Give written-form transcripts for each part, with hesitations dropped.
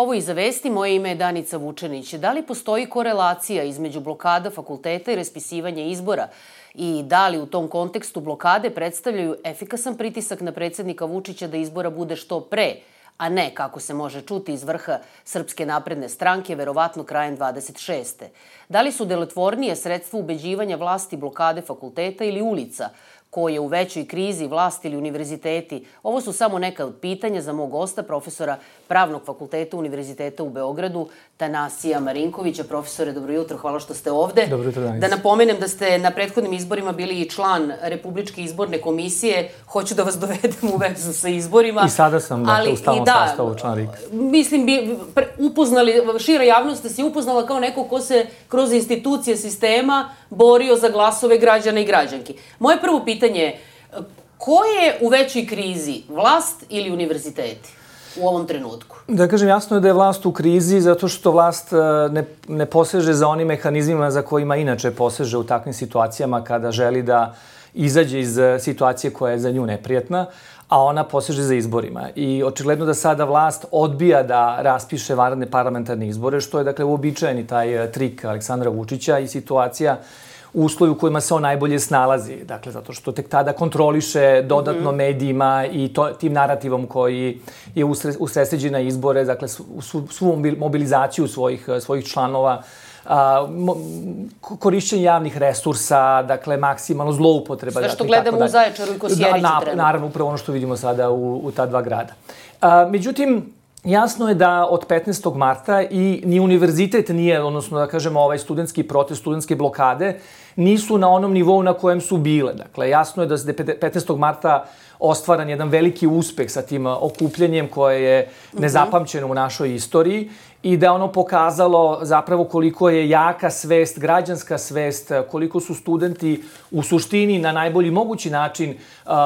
Ovo Iza vesti, moje ime je Danica Vučenić. Da li postoji korelacija između blokada fakulteta i raspisivanja izbora? I da li u tom kontekstu blokade predstavljaju efikasan pritisak na predsjednika Vučića da izbora bude što pre, a ne, kako se može čuti iz vrha Srpske napredne stranke, verovatno krajem 26. Da li su delotvornije sredstva ubeđivanja vlasti blokade fakulteta ili ulica, ko je u većoj krizi, vlast ili univerziteti? Ovo su samo neka od pitanja za mog gosta, profesora Pravnog fakulteta Univerziteta u Beogradu, Tanasija Marinkovića. Profesore, dobro jutro, hvala što ste ovde. Dobro jutro, Danica. Da napomenem da ste na prethodnim izborima bili i član Republičke izborne komisije. Hoću da vas dovedem u vezu sa izborima. I sada sam u stalnom sastavu član RIK. Mislim, šira javnost se upoznala kao neko ko se kroz institucije sistema borio za glasove građana i građanki. Moje prvo pitanje je, ko je u većoj krizi, vlast ili univerziteti u ovom trenutku? Da kažem, jasno je da je vlast u krizi zato što vlast ne poseže za onim mehanizmima za kojima inače poseže u takvim situacijama kada želi da izađe iz situacije koja je za nju neprijatna, a ona poseže za izborima. I očigledno da sada vlast odbija da raspiše vanredne parlamentarne izbore, što je, dakle, uobičajeni taj trik Aleksandra Vučića i situacija u uslovi u kojima se on najbolje snalazi. Dakle, zato što tek tada kontroliše dodatno medijima i tim narativom koji je usredsređen na izbore, dakle, svu mobilizaciju svojih članova, korišćenje javnih resursa, dakle, maksimalno zloupotreba. Sve što gledamo u Zaječaru i Kosjeriću treba. Naravno, upravo ono što vidimo sada u ta dva grada. Međutim, jasno je da od 15. marta i ni univerzitet nije, odnosno da kažemo ovaj studentski protest, studentske blokade, nisu na onom nivou na kojem su bile. Dakle, jasno je da je 15. marta ostvaran jedan veliki uspeh sa tim okupljanjem koje je nezapamćeno u našoj istoriji i da je ono pokazalo zapravo koliko je jaka svest, građanska svest, koliko su studenti u suštini na najbolji mogući način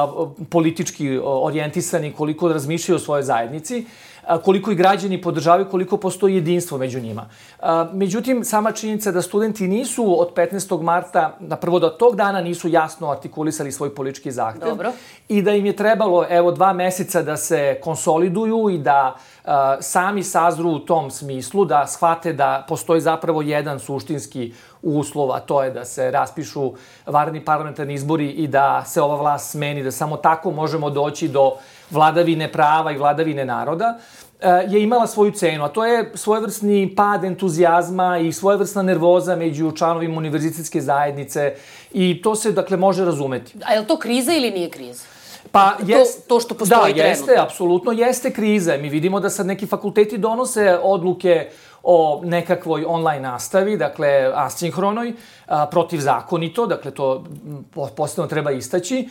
politički orijentisani, koliko razmišljaju o svojoj zajednici, koliko i građani podržavaju, koliko postoji jedinstvo među njima. Međutim, sama činjenica da studenti nisu od 15. marta, prvo da tog dana nisu jasno artikulisali svoj politički zahtev. Dobro. I da im je trebalo, 2 meseca da se konsoliduju i da sami sazru u tom smislu, da shvate da postoji zapravo jedan suštinski uslov, a to je da se raspišu vanredni parlamentarni izbori i da se ova vlast smeni, da samo tako možemo doći do vladavine prava i vladavine naroda, je imala svoju cenu, a to je svojevrsni pad entuzijazma i svojevrsna nervoza među članovima univerzitetske zajednice i to se, dakle, može razumeti. A je li to kriza ili nije kriza? Pa to što postoji trenutno. Da, jeste, apsolutno jeste kriza. Mi vidimo da sad neki fakulteti donose odluke o nekakvoj online nastavi, dakle, asinhronoj, protivzakonito, dakle, to posebno treba istaći.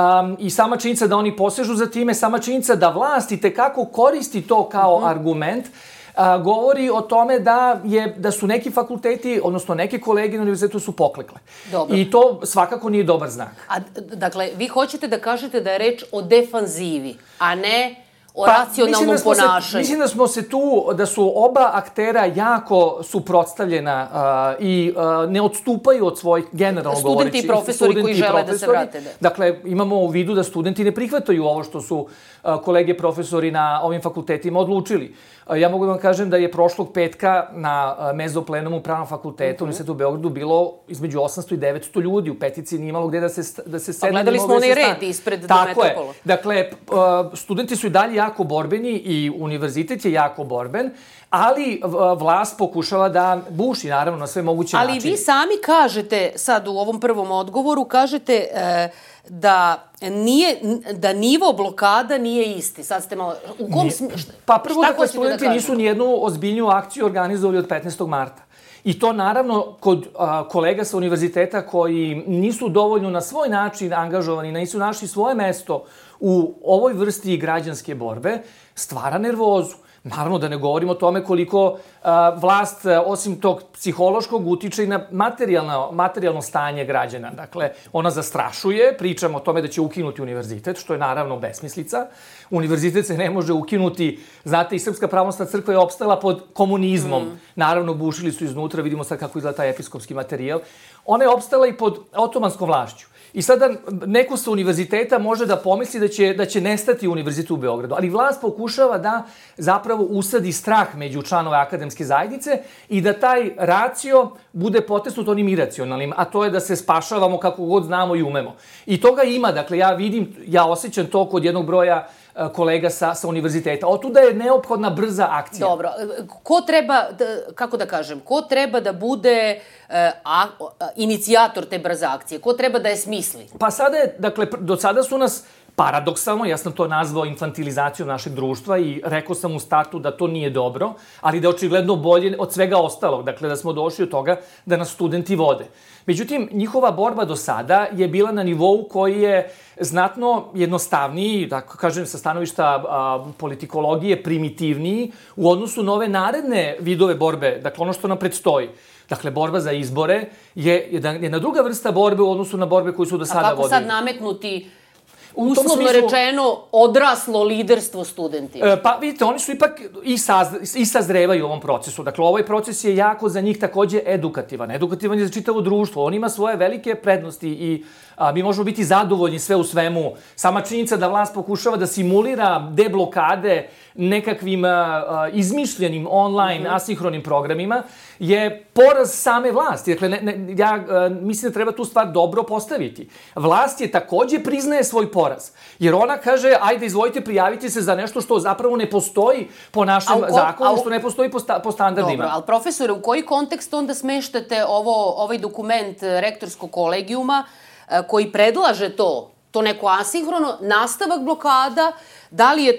I sama činjenica da oni posežu za time, sama činjenica da vlast itekako koristi to kao argument, govori o tome da su neki fakulteti, odnosno neke kolege na univerzitetu su poklekle. Dobro. I to svakako nije dobar znak. Dakle, vi hoćete da kažete da je reč o defanzivi, a ne o racionalnom ponašanju. Mislim da su oba aktera jako suprotstavljena i ne odstupaju od svojih, generalno govoreći. Studenti i profesori koji žele da se vrate. Dakle, imamo u vidu da studenti ne prihvataju ovo što su kolege profesori na ovim fakultetima odlučili. Ja mogu da vam kažem da je prošlog petka na mezoplenumu Pravnog fakulteta Univerziteta u Beogradu bilo između 800 i 900 ljudi. U petici nije imalo gde da se sedne. Gledali smo onaj red ispred do Metropola. Tako je. Dakle, studenti su i dalje jako borbeni i univerzitet je jako borben, ali vlast pokušava da buši, naravno, na sve moguće načine. Ali vi sami kažete, sad u ovom prvom odgovoru, kažete da nivo blokada nije isti. Sad ste malo... Pa prvo, dakle, studenti nisu nijednu ozbiljniju akciju organizovali od 15. marta. I to, naravno, kod kolega sa univerziteta koji nisu dovoljno na svoj način angažovani, nisu našli svoje mesto u ovoj vrsti građanske borbe, stvara nervozu. Naravno, da ne govorimo o tome koliko vlast, osim tog psihološkog, utiče i na materijalno stanje građana. Dakle, ona zastrašuje, pričamo o tome da će ukinuti univerzitet, što je naravno besmislica. Univerzitet se ne može ukinuti, znate, i Srpska pravoslavna crkva je opstala pod komunizmom. Naravno, bušili su iznutra, vidimo sad kako izgleda taj episkopski materijal. Ona je opstala i pod otomanskom vlašću. I sada neko sa univerziteta može da pomisli da će nestati univerzitet u Beogradu, ali vlast pokušava da zapravo usadi strah među članove akademske zajednice i da taj racio bude potesnut onim iracionalnim, a to je da se spašavamo kako god znamo i umemo. I toga ima, dakle, ja osjećam to kod jednog broja kolega sa univerziteta. Otuda je neophodna brza akcija. Dobro. Ko treba, kako da kažem, ko treba da bude inicijator te brze akcije? Ko treba da je smisli? Pa sada je, dakle, do sada su nas paradoksalno, ja sam to nazvao infantilizacijom našeg društva i rekao sam u startu da to nije dobro, ali da je očigledno bolje od svega ostalog. Dakle, da smo došli od toga da nas studenti vode. Međutim, njihova borba do sada je bila na nivou koji je znatno jednostavniji, tako kažem, sa stanovišta politikologije, primitivniji u odnosu na ove naredne vidove borbe, dakle, ono što nam predstoji. Dakle, borba za izbore je jedna druga vrsta borbe u odnosu na borbe koje su do sada vodili. A kako sad nametnuti uslovno rečeno, odraslo liderstvo studentima? Pa vidite, oni su ipak i sazrevaju u ovom procesu. Dakle, ovaj proces je jako za njih takođe edukativan. Edukativan je za čitavo društvo. On ima svoje velike prednosti i mi možemo biti zadovoljni sve u svemu. Sama činjenica da vlast pokušava da simulira deblokade nekakvim izmišljenim online asinhronim programima je poraz same vlasti. Dakle, ja mislim da treba tu stvar dobro postaviti. Vlast je takođe priznaje svoj poraz. Jer ona kaže, ajde, izvolite, prijavite se za nešto što zapravo ne postoji po našem zakonu, što ne postoji po standardima. Dobro, ali profesore, u koji kontekst onda smeštate ovaj dokument rektorskog kolegijuma koji predlaže to neko asinhrono, nastavak blokada, da li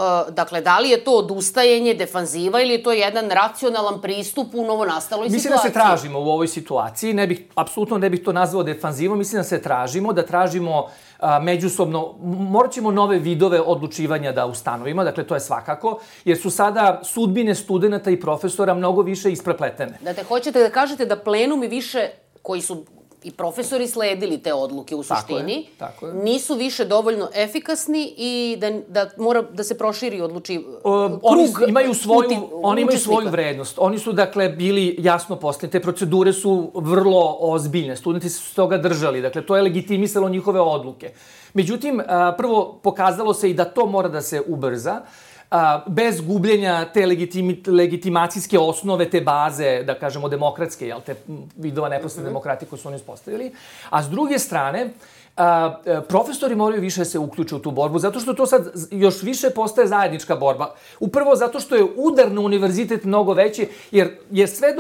je to odustajanje, defanziva ili je to jedan racionalan pristup u novonastaloj situaciji? Mislim da se tražimo u ovoj situaciji, apsolutno ne bih to nazvao defanzivom, mislim da se tražimo međusobno, morat ćemo nove vidove odlučivanja da ustanovimo, dakle to je svakako, jer su sada sudbine studenta i profesora mnogo više isprepletene. Dakle, hoćete da kažete da plenumi više, koji su i profesori sledili te odluke u suštini, nisu više dovoljno efikasni i da mora da se proširi Oni imaju svoju vrednost. Oni su, dakle, bili jasno postavljeni. Te procedure su vrlo ozbiljne. Studenti su se toga držali. Dakle, to je legitimisalo njihove odluke. Međutim, prvo, pokazalo se i da to mora da se ubrza, bez gubljenja te legitimacijske osnove, te baze, da kažemo, demokratske, te vidova neposredne demokratije koje su oni uspostavili. A s druge strane, profesori moraju više da se uključe u tu borbu, zato što to sad još više postaje zajednička borba. Upravo zato što je udar na univerzitet mnogo veći, jer je sve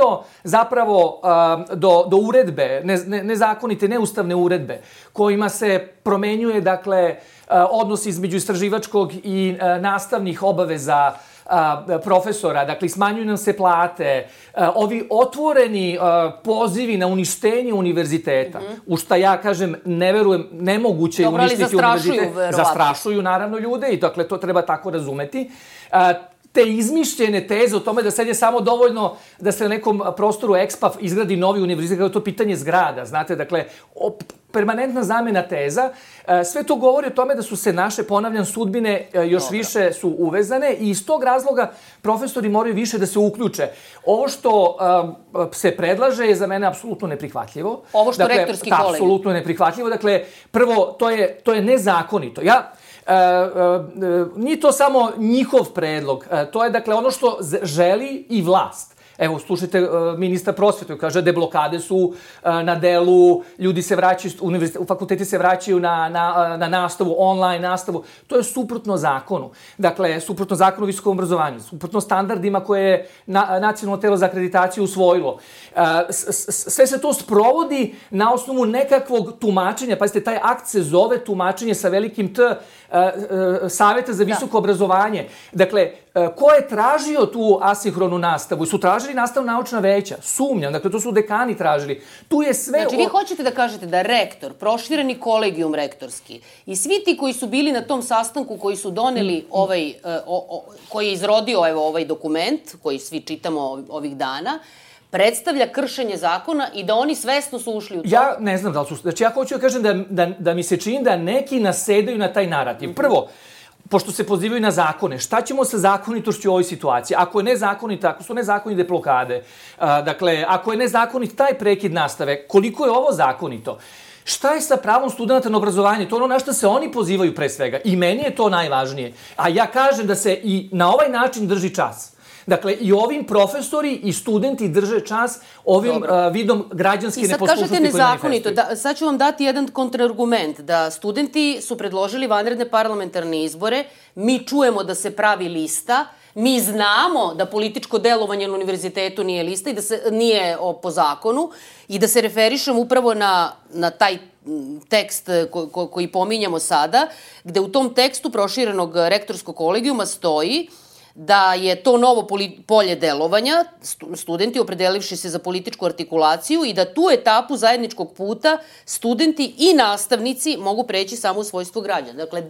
do uredbe, nezakonite, neustavne uredbe, kojima se promenjuje, dakle, odnos između istraživačkog i nastavnih obaveza profesora, dakle, smanjuju nam se plate, ovi otvoreni pozivi na uništenje univerziteta, u šta ja kažem, ne verujem, nemoguće je uništiti univerzitet. Zastrašuju, naravno, ljude i dakle, to treba tako razumeti. Te izmišljene teze o tome da sad je samo dovoljno da se na nekom prostoru EXPAF izgradi novi univerzitet, kao to pitanje zgrada, znate, dakle, permanentna zamena teza, sve to govori o tome da su se naše, ponavljam, sudbine još više su uvezane i iz tog razloga profesori moraju više da se uključe. Ovo što se predlaže je za mene apsolutno neprihvatljivo. Ovo što rektorski kolegij. Apsolutno neprihvatljivo. Dakle, prvo, to je nezakonito. Nije to samo njihov predlog, to je, dakle, ono što želi i vlast. Evo, slušajte ministra prosvete, kaže, deblokade su na delu, ljudi se vraćaju, fakulteti se vraćaju na nastavu, online nastavu. To je suprotno zakonu. Dakle, suprotno zakonu o visokom obrazovanju, suprotno standardima koje je Nacionalno telo za akreditaciju usvojilo. Sve se to sprovodi na osnovu nekakvog tumačenja. Pazite, taj akt se zove tumačenje sa velikim T, Saveta za visoko obrazovanje. Dakle, ko je tražio tu asinhronu nastavu? Su tražili nastavno-naučna veća? Sumnjam. Dakle, to su dekani tražili. Tu je sve... Znači, vi hoćete da kažete da rektor, prošireni kolegijum rektorski i svi ti koji su bili na tom sastanku, koji su doneli koji je izrodio ovaj dokument, koji svi čitamo ovih dana, predstavlja kršenje zakona i da oni svesno su ušli u to? Ja ne znam da li su... Znači, ja hoću da kažem da mi se čini da neki nasedaju na taj narativ. Prvo, pošto se pozivaju na zakone, šta ćemo sa zakonitošću u ovoj situaciji? Ako je nezakonita, ako su nezakonite blokade, dakle, ako je nezakonit taj prekid nastave, koliko je ovo zakonito? Šta je sa pravom studenta na obrazovanje? To je ono na što se oni pozivaju pre svega. I meni je to najvažnije. A ja kažem da se i na ovaj način drži čas. Dakle, i ovim profesori i studenti drže čas ovim vidom građanske neposlušnosti koje manifestuju. I sad kažete nezakonito. Sad ću vam dati jedan kontrargument, da studenti su predložili vanredne parlamentarne izbore, mi čujemo da se pravi lista, mi znamo da političko delovanje na univerzitetu nije lista i da se nije po zakonu i da se referišem upravo na taj tekst koji pominjamo sada, gde u tom tekstu proširenog rektorskog kolegijuma stoji da je to novo polje delovanja, studenti opredelivši se za političku artikulaciju i da tu etapu zajedničkog puta studenti i nastavnici mogu preći samo u svojstvu građana. Dakle,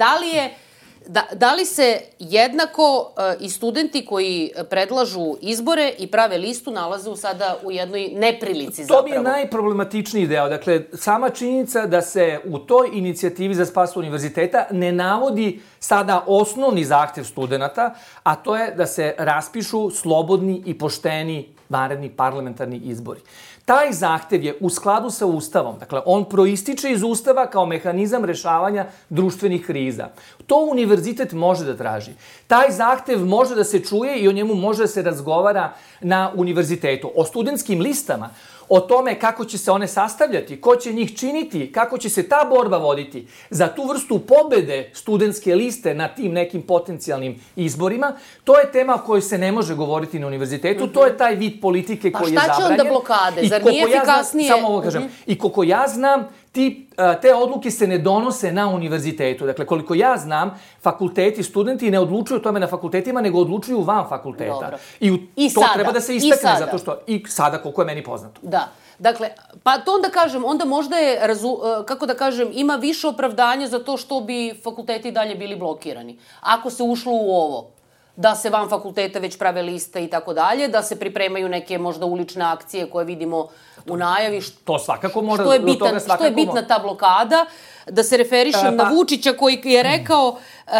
da li se jednako i studenti koji predlažu izbore i prave listu nalaze sada u jednoj neprilici zapravo? To mi je najproblematičniji deo. Dakle, sama činjenica da se u toj inicijativi za spas univerziteta ne navodi sada osnovni zahtev studenta, a to je da se raspišu slobodni i pošteni vanredni parlamentarni izbori. Taj zahtev je u skladu sa Ustavom. Dakle, on proističe iz Ustava kao mehanizam rešavanja društvenih kriza. To univerzitet može da traži. Taj zahtev može da se čuje i o njemu može da se razgovara na univerzitetu. O studentskim listama, o tome kako će se one sastavljati, ko će njih činiti, kako će se ta borba voditi za tu vrstu pobede studentske liste na tim nekim potencijalnim izborima, to je tema o kojoj se ne može govoriti na univerzitetu, to je taj vid politike koji je zabranjen. Pa šta će onda blokade? Zar nije efikasnije? Samo ovo kažem. I koliko ja znam, te odluke se ne donose na univerzitetu. Dakle, koliko ja znam, fakulteti, studenti ne odlučuju o tome na fakultetima, nego odlučuju van fakulteta. Dobro. I to treba da se istakne, zato što i sada, koliko je meni poznato. Da. Dakle, pa to onda kažem, onda možda je, kako da kažem, ima više opravdanja za to što bi fakulteti dalje bili blokirani. Ako se ušlo u ovo, da se van fakulteta već prave liste i tako dalje, da se pripremaju neke možda ulične akcije koje vidimo u najavi. To svakako mora. Što je bitna ta blokada? Da se referišem na Vučića koji je rekao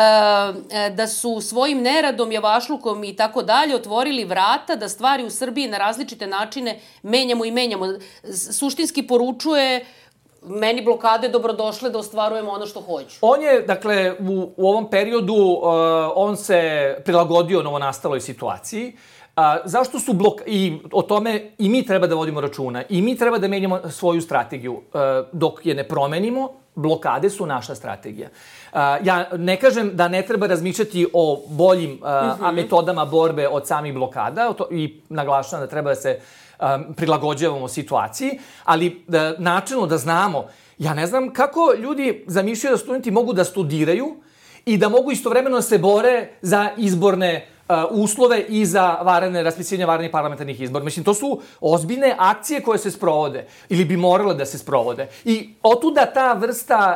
da su svojim neradom, javašlukom i tako dalje otvorili vrata da stvari u Srbiji na različite načine menjamo i menjamo. Suštinski poručuje meni blokade dobrodošle da ostvarujemo ono što hoću. On je, dakle, u ovom periodu, on se prilagodio novonastaloj situaciji. Zašto su i o tome i mi treba da vodimo računa. I mi treba da menjamo svoju strategiju. Dok je ne promenimo, blokade su naša strategija. Ja ne kažem da ne treba razmišljati o boljim metodama borbe od samih blokada i naglašavam da treba da se prilagođavamo situaciji, ali načelno da znamo, ja ne znam kako ljudi zamišljaju da studenti mogu da studiraju i da mogu istovremeno da se bore za izborne uslove i za raspisivanje vanrednih parlamentarnih izbora. Mislim, to su ozbiljne akcije koje se sprovode ili bi morale da se sprovode. I otuda ta vrsta,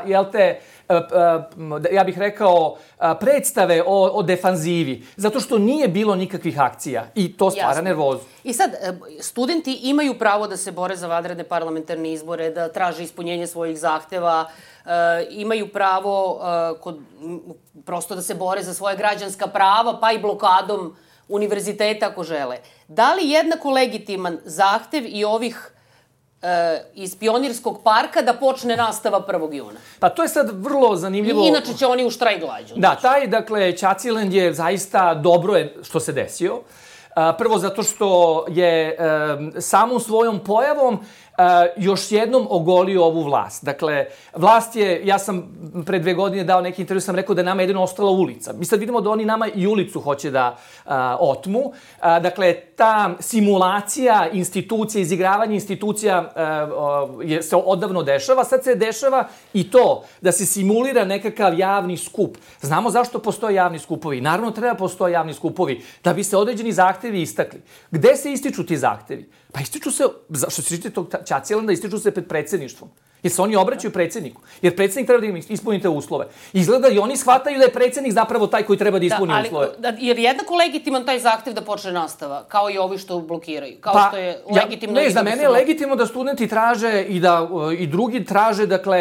ja bih rekao, predstave o defanzivi, zato što nije bilo nikakvih akcija i to stvara nervozu. I sad, studenti imaju pravo da se bore za vanredne parlamentarne izbore, da traže ispunjenje svojih zahteva, imaju pravo prosto da se bore za svoje građanska prava, pa i blokadom univerziteta ako žele. Da li jednako legitiman zahtev i ovih iz Pionirskog parka da počne nastava 1. juna? Pa to je sad vrlo zanimljivo. I inače će oni u štrajk glađu. Da, taj, dakle, Ćaciland je zaista dobro je što se desio. Prvo zato što je samom svojom pojavom još jednom ogolio ovu vlast. Dakle, vlast je, ja sam pre 2 godine dao neki intervju, sam rekao da je nama jedino ostala ulica. Mi sad vidimo da oni nama i ulicu hoće da otmu. Dakle, ta simulacija institucija, izigravanje institucija se odavno dešava. Sad se dešava i to da se simulira nekakav javni skup. Znamo zašto postoje javni skupovi. Naravno, treba postoje javni skupovi da bi se određeni zahtevi istakli. Gde se ističu ti zahtevi? Pa ističu se, što se tiče tog Ćacijelanda, ističu se pred predsjedništvom. Jer se oni obraćaju predsjedniku. Jer predsjednik treba da im ispuni te uslove. Izgleda i oni shvataju da je predsjednik zapravo taj koji treba da ispuni uslove. Jer jednako legitiman taj zahtev da počne nastava, kao i ovi što blokiraju. Kao što je legitimno... Ne, za mene je legitimno da studenti traže i da i drugi traže, dakle,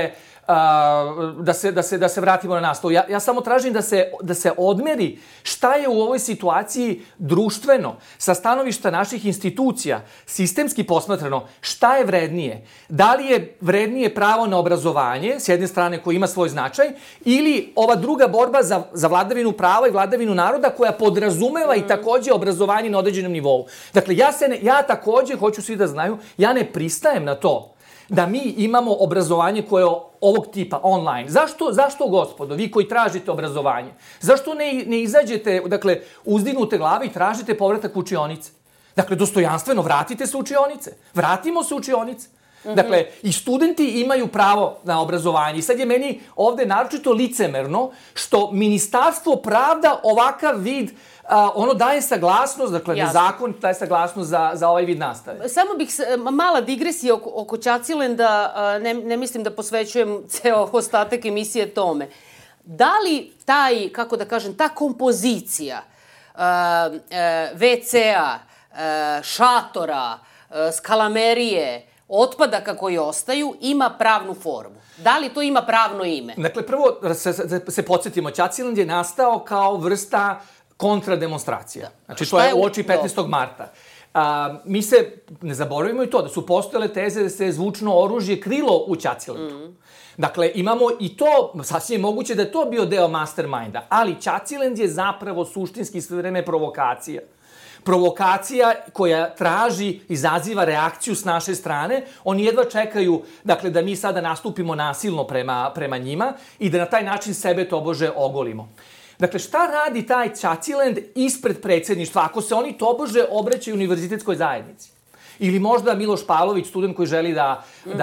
da se vratimo na nastavu. Ja samo tražim da se odmeri šta je u ovoj situaciji društveno, sa stanovišta naših institucija, sistemski posmatrano, šta je vrednije. Da li je vrednije pravo na obrazovanje, s jedne strane koji ima svoj značaj, ili ova druga borba za vladavinu prava i vladavinu naroda koja podrazumeva i takođe obrazovanje na određenom nivou. Dakle, ja takođe, hoću svi da znaju, ja ne pristajem na to da mi imamo obrazovanje koje je ovog tipa, online. Zašto, gospodo, vi koji tražite obrazovanje? Zašto ne izađete, dakle, uzdignute glave i tražite povratak u učionice? Dakle, dostojanstveno, vratite se u učionice. Vratimo se u učionice. Dakle, i studenti imaju pravo na obrazovanje. I sad je meni ovde naročito licemerno što Ministarstvo pravda ovakav vid, ono daje saglasnost, dakle, zakon daje saglasnost za ovaj vid nastave. Samo bih mala digresija oko Ćacilenda, ne mislim da posvećujem ceo ostatak emisije tome. Da li taj, kako da kažem, ta kompozicija WC-a, šatora, skalamerije, otpadaka koji ostaju, ima pravnu formu? Da li to ima pravno ime? Dakle, prvo se podsjetimo, Ćacilend je nastao kao vrsta kontrademonstracija. Znači, to je uoči 15. marta. Mi se ne zaboravimo i to da su postojale teze da se zvučno oružje krilo u Ćacilendu. Dakle, imamo i to, sasvim je moguće da je to bio deo masterminda, ali Ćacilend je zapravo suštinski sve vreme provokacija. Provokacija koja traži, izaziva reakciju s naše strane. Oni jedva čekaju, dakle, da mi sada nastupimo nasilno prema njima i da na taj način sebe tobože ogolimo. Dakle, šta radi taj Ćacilend ispred predsjedništva ako se oni tobože obraćaju univerzitetskoj zajednici? Ili možda Miloš Pavlović, student koji želi da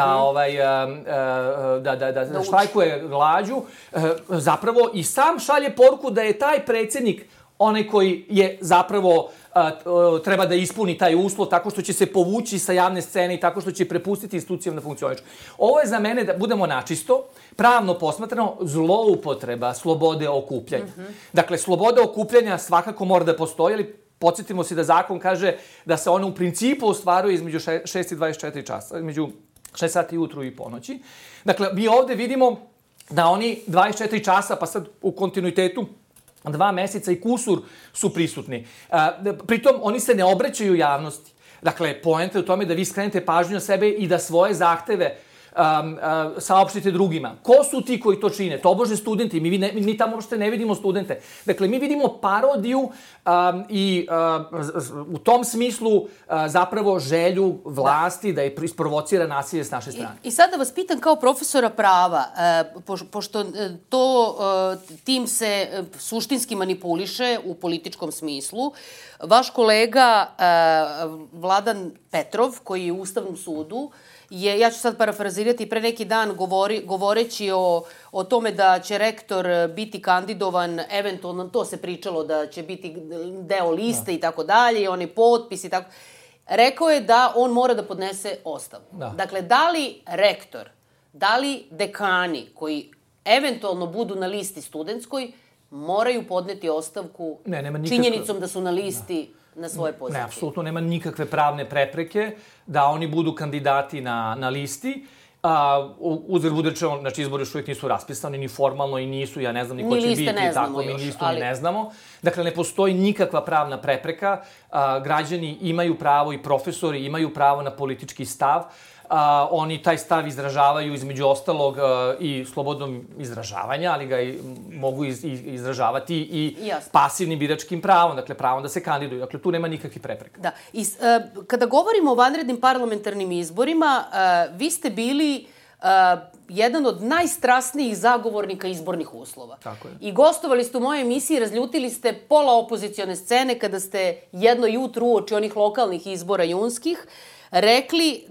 štrajkuje glađu, zapravo i sam šalje poruku da je taj predsjednik onaj koji je zapravo treba da ispuni taj uslov tako što će se povući sa javne scene i tako što će prepustiti institucijama da funkcionišu. Ovo je za mene, da budemo načisto, pravno posmatrano, zloupotreba slobode okupljanja. Dakle, sloboda okupljanja svakako mora da postoji, ali podsjetimo se da zakon kaže da se ona u principu ostvaruje između 6 i 24 časa, između 6 sati ujutru i ponoći. Dakle, mi ovde vidimo da oni 24 časa, pa sad u kontinuitetu, 2 meseca i kusur su prisutni. Pritom, oni se ne obraćaju javnosti. Dakle, poenta je u tome da vi skrenete pažnju na sebe i da svoje zahteve saopštite drugima. Ko su ti koji to čine? Tobože studenti. Mi tamo uopšte ne vidimo studente. Dakle, mi vidimo parodiju i u tom smislu zapravo želju vlasti da je isprovocira nasilje s naše strane. I sada vas pitam kao profesora prava, pošto tim se suštinski manipuliše u političkom smislu, vaš kolega Vladan Petrov, koji je u Ustavnom sudu, ja ću sad parafrazirati, pre neki dan govoreći o tome da će rektor biti kandidovan, eventualno, to se pričalo da će biti deo liste i tako dalje, onaj potpis i tako. Rekao je da on mora da podnese ostavku. Dakle, da li rektor, da li dekani koji eventualno budu na listi studentskoj, moraju podneti ostavku činjenicom da su na listi na svoje pozicije? Ne, apsolutno nema nikakve pravne prepreke da oni budu kandidati na listi. Uzgled bude rečeno, znači izbori još uvijek nisu raspisani, ni formalno i nisu, ja ne znam ni ko će biti, tako mi listu ni ne znamo. Dakle, ne postoji nikakva pravna prepreka. Građani imaju pravo i profesori imaju pravo na politički stav. Oni taj stav izražavaju između ostalog i slobodnom izražavanja, ali ga mogu izražavati i pasivnim biračkim pravom, dakle pravom da se kandiduju. Dakle, tu nema nikakvih prepreka. Da. I kada govorimo o vanrednim parlamentarnim izborima, vi ste bili jedan od najstrasnijih zagovornika izbornih uslova. Tako je. I gostovali ste u mojoj emisiji, razljutili ste pola opozicione scene kada ste jedno jutro uoči onih lokalnih izbora junskih rekli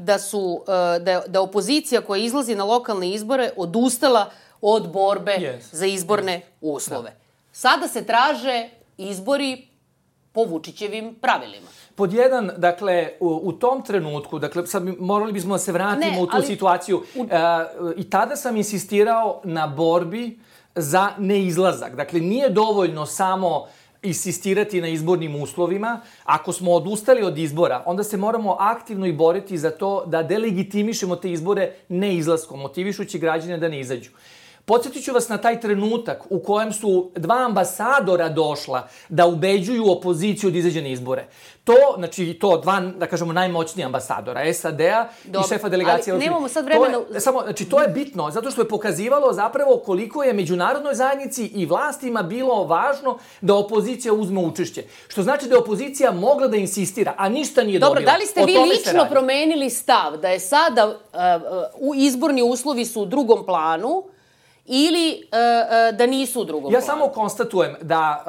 da opozicija koja izlazi na lokalne izbore odustala od borbe za izborne uslove. Sada se traže izbori po Vučićevim pravilima. Pod jedan, dakle, u tom trenutku, dakle, sad morali bismo da se vratimo u tu situaciju. I tada sam insistirao na borbi za neizlazak. Dakle, nije dovoljno samo insistirati na izbornim uslovima. Ako smo odustali od izbora, onda se moramo aktivno i boriti za to da delegitimišemo te izbore neizlaskom, motivišući građane da ne izađu. Podsjetit ću vas na taj trenutak u kojem su 2 ambasadora došla da ubeđuju opoziciju da izađe na izbore. Znači, to 2, da kažemo, najmoćniji ambasadora, SAD-a i šefa delegacije. Ali nemamo sad vremena... Znači, to je bitno, zato što je pokazivalo zapravo koliko je međunarodnoj zajednici i vlastima bilo važno da opozicija uzme učešće. Što znači da je opozicija mogla da insistira, a ništa nije dobila. Dobro, da li ste vi lično promenili stav da je sada izborni uslovi su u drugom planu ili da nisu u drugom planu? Ja samo konstatujem da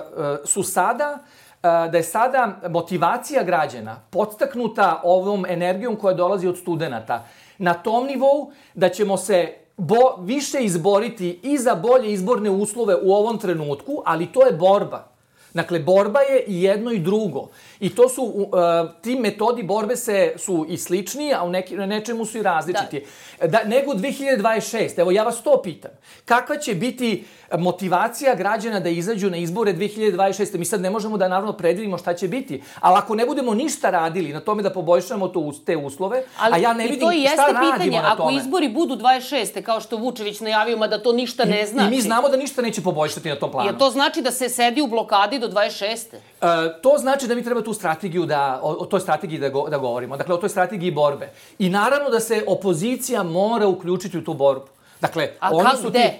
da je sada motivacija građana podstaknuta ovom energijom koja dolazi od studenata na tom nivou da ćemo se više izboriti i za bolje izborne uslove u ovom trenutku, ali to je borba. Dakle, borba je i jedno i drugo. I to su, ti metodi borbe su i slični, a u nečemu su i različiti. Nego 2026, evo ja vas to pitam. Kakva će biti motivacija građana da izađu na izbore 2026? Mi sad ne možemo da naravno predvidimo šta će biti, ali ako ne budemo ništa radili na tome da poboljšamo te uslove, a ja ne vidim šta radimo na tome. Ako izbori budu 26. kao što Vučević najavio, mada to ništa ne znači. I mi znamo da ništa neće poboljšati na tom planu. Jer to znači da se sedi u blokadi do 26. To znači da mi treba tu strategiju o toj strategiji da govorimo. Dakle, o toj strategiji borbe. I naravno da se opozicija mora uključiti u tu borbu. Dakle, gde?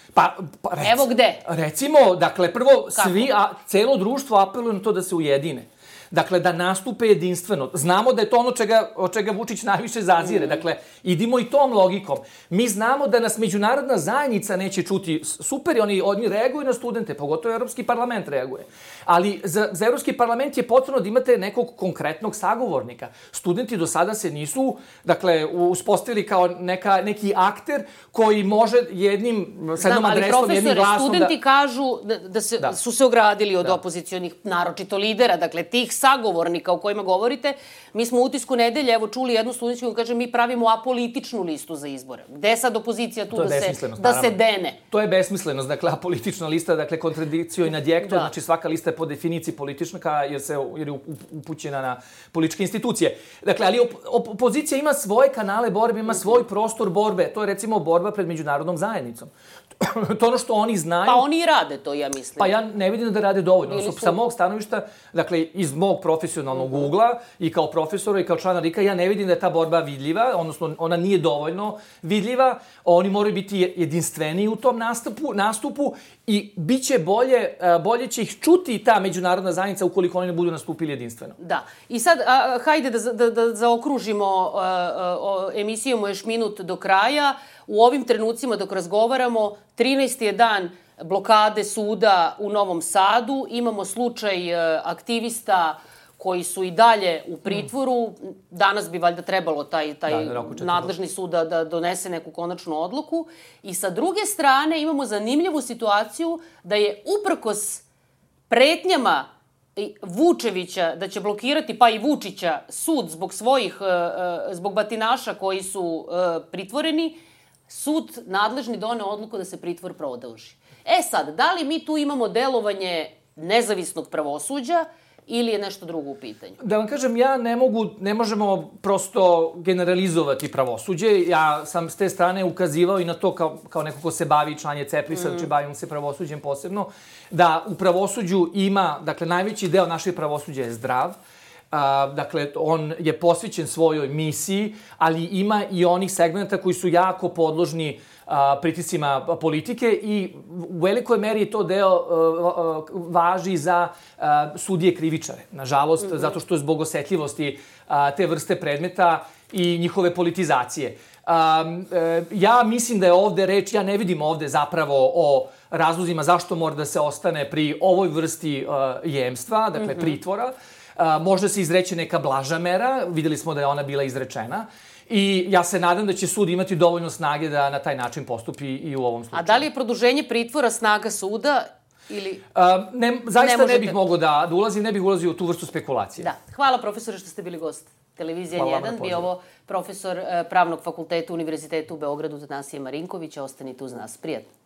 Evo gde? Recimo, dakle, prvo celo društvo apeluje na to da se ujedine. Dakle, da nastupe jedinstveno. Znamo da je to ono od čega Vučić najviše zazire. Dakle, idimo i tom logikom. Mi znamo da nas međunarodna zajednica neće čuti. Super, oni reaguju na studente, pogotovo Evropski parlament reaguje. Ali za Evropski parlament je potrebno da imate nekog konkretnog sagovornika. Studenti do sada se nisu, dakle, uspostavili kao neki akter koji može sa jednom adresom, jednim glasom da... Studenti kažu da su se ogradili od opozicionih, naročito lidera, dakle, tih sagovornika o kojima govorite. Mi smo u Utisku nedelje, evo, čuli jednu studentku koja kaže mi pravimo apolitičnu listu za izbore. Gde je sad opozicija tu da se dene? To je besmislenost, dakle, apolitična lista, dakle, kontradikcio i nadjekto, znači svaka lista je po definiciji politična jer je upućena na političke institucije. Dakle, ali opozicija ima svoje kanale borbe, ima svoj prostor borbe. To je, recimo, borba pred međunarodnom zajednicom. To ono što oni znaju... Pa oni i rade to, ja mislim. Pa ja ne vidim da rade dovoljno. Sa mog stanovišta, dakle, iz mog profesionalnog ugla i kao profesora i kao člana RIK-a, ja ne vidim da je ta borba vidljiva, odnosno ona nije dovoljno vidljiva. Oni moraju biti jedinstveniji u tom nastupu i bit će bolje će ih čuti ta međunarodna zajednica ukoliko oni ne budu nastupili jedinstveno. Da. I sad, hajde da zaokružimo emisijom još minut do kraja. U ovim trenucima dok razgovaramo, 13. je dan blokade suda u Novom Sadu. Imamo slučaj aktivista koji su i dalje u pritvoru. Danas bi valjda trebalo taj nadležni sud da donese neku konačnu odluku. I sa druge strane imamo zanimljivu situaciju da je uprkos pretnjama Vučevića da će blokirati, pa i Vučića, sud zbog batinaša koji su pritvoreni, sud nadležni doneo odluku da se pritvor produži. Sad, da li mi tu imamo delovanje nezavisnog pravosuđa ili je nešto drugo u pitanju? Da vam kažem, ne možemo prosto generalizovati pravosuđe. Ja sam s te strane ukazivao i na to kao neko ko se bavi, član je CEPRIS-a, znači bavim se pravosuđem posebno, da u pravosuđu ima, dakle, najveći deo našeg pravosuđa je zdrav. Dakle, on je posvećen svojoj misiji, ali ima i onih segmenta koji su jako podložni pritiscima politike i u velikoj meri to deo važi za sudije krivičare. Nažalost, zato što je zbog osetljivosti te vrste predmeta i njihove politizacije. Ja mislim da je ovde reč, ja ne vidim ovde zapravo o razlozima zašto mora da se ostane pri ovoj vrsti jemstva, dakle pritvora. Možda se izreće neka blaža mera, videli smo da je ona bila izrečena. I ja se nadam da će sud imati dovoljno snage da na taj način postupi i u ovom slučaju. A da li je produženje pritvora snaga suda ili... Zaista ne bih mogao da ulazim, ne bih ulazio u tu vrstu spekulacije. Da. Hvala, profesore, što ste bili gost Televizija N1. Bio ovo profesor Pravnog fakulteta Univerziteta u Beogradu Tanasije Marinković. Ostanite uz nas. Prijatno.